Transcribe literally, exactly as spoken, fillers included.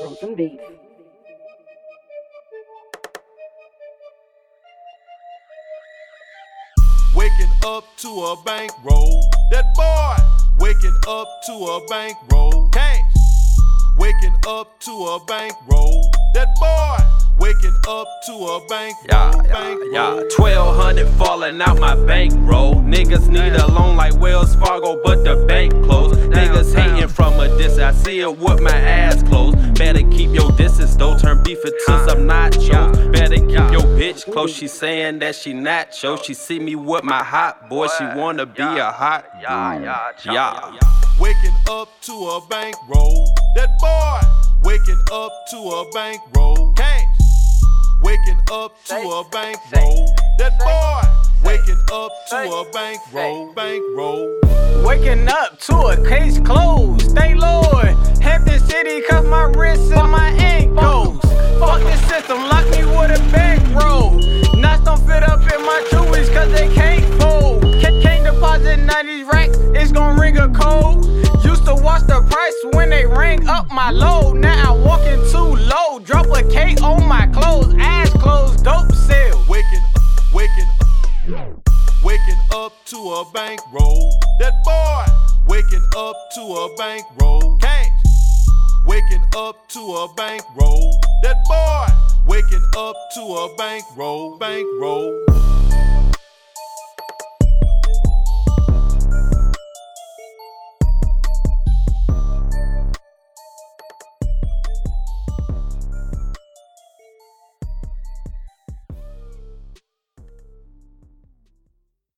Frozen beef. Waking up to a bankroll. That boy. Waking up to a bankroll. Cash. Waking up to a bankroll. That boy. Waking up to a bankroll. Yeah, yeah, bankroll. yeah. twelve hundred falling out my bankroll. Niggas need a loan like Wells Fargo, but the bank closed. Niggas hating from a distance. I see it with my ass closed. Better keep your distance, though. Turn beef into some nachos. Better keep your bitch close. She saying that she nacho. She see me with my hot boy. She wanna be a hot Yeah, yeah, yeah. Waking up to a bankroll. That boy. Waking up to a bankroll. Cash. Waking up to a bankroll. That boy. Waking up to a bankroll. Bankroll. Waking up to a case closed. Thank Lord. Hampton City cuff my wrists and my ankles. Fuck this system, lock me with a bankroll. Knots don't fit up in my jewelries cause they can't fold. Can't deposit nineties racks, it's gon' ring a code. Used to watch the price when they rang up my load. Now I walk in too low, drop a K on my clothes. Ass closed, dope sale. Waking up, waking up, waking up to a bankroll. That boy. Waking up to a bankroll. Cash. Waking up to a bankroll. That boy. Waking up to a bankroll. Bankroll.